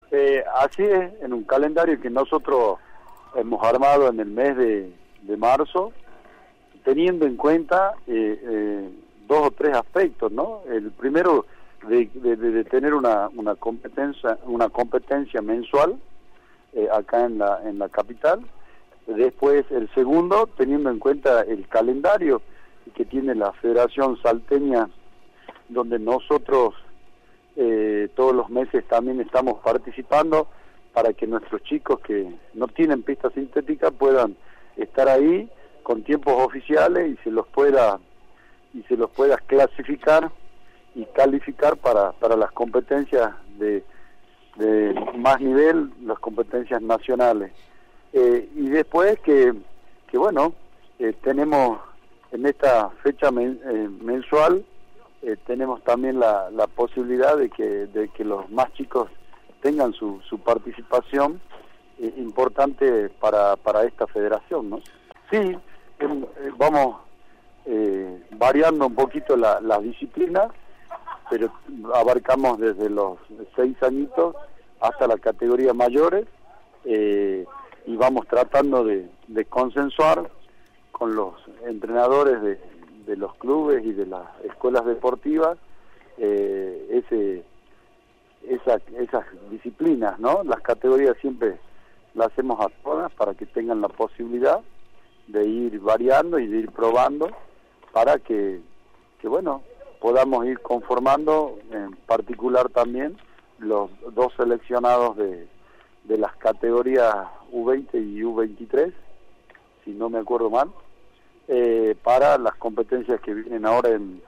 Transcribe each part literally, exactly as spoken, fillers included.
Eh, así es, en un calendario que nosotros hemos armado en el mes de, de marzo, teniendo en cuenta eh, eh, dos o tres aspectos, ¿no? El primero, de, de, de tener una, una competencia una competencia mensual eh, acá en la, en la capital. Después, el segundo, teniendo en cuenta el calendario que tiene la Federación Salteña, donde nosotros eh, todos los meses también estamos participando para que nuestros chicos que no tienen pista sintética puedan estar ahí con tiempos oficiales y se los pueda y se los pueda clasificar y calificar para, para las competencias de, de más nivel, las competencias nacionales. Eh, y después que, que bueno, eh, tenemos en esta fecha men, eh, mensual, eh, tenemos también la, la posibilidad de que, de que los más chicos tengan su, su participación eh, importante para, para esta federación, ¿no? Sí, eh, vamos eh, variando un poquito la, las disciplinas, pero abarcamos desde los seis añitos hasta la categoría mayores, eh, y vamos tratando de, de consensuar con los entrenadores de, de los clubes y de las escuelas deportivas eh, ese esa, esas disciplinas, ¿no? Las categorías siempre las hacemos a todas para que tengan la posibilidad de ir variando y de ir probando para que, que bueno, podamos ir conformando, en particular también los dos seleccionados de, de las categorías U veinte y U veintitrés, si no me acuerdo mal, eh, para las competencias que vienen ahora en,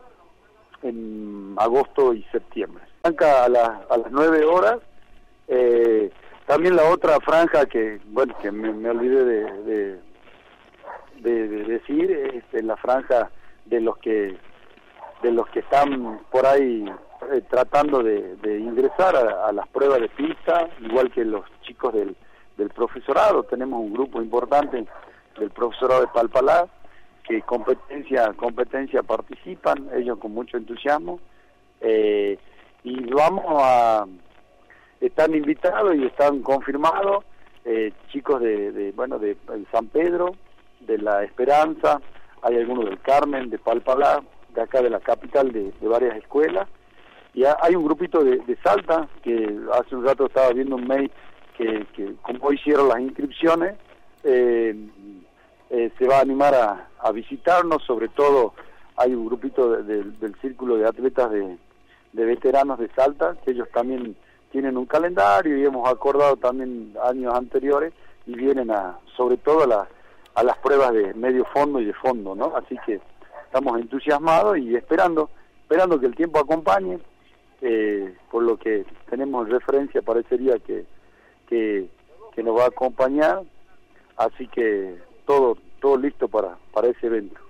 en agosto y septiembre. Arranca a, la, a las nueve horas, eh, también la otra franja que, bueno, que me, me olvidé de, de, de, de decir, es la franja de los que de los que están por ahí eh, tratando de, de ingresar a, a las pruebas de pista, igual que los chicos del, del profesorado. Tenemos un grupo importante del profesorado de Palpalá que competencia competencia participan, ellos con mucho entusiasmo, eh, y vamos a están invitados y están confirmados eh, chicos de, de bueno de, de San Pedro, de La Esperanza, hay algunos del Carmen, de Palpalá, de acá de la capital, de, de varias escuelas, y hay un grupito de, de Salta que hace un rato estaba viendo un mail que, que como hicieron las inscripciones, eh, eh, se va a animar a, a visitarnos. Sobre todo hay un grupito de, de, del círculo de atletas de, de veteranos de Salta, que ellos también tienen un calendario y hemos acordado también años anteriores y vienen a sobre todo a, la, a las pruebas de medio fondo y de fondo, ¿no? Así que estamos entusiasmados y esperando esperando que el tiempo acompañe, eh, por lo que tenemos referencia, parecería que, que que nos va a acompañar, así que todo todo listo para para ese evento.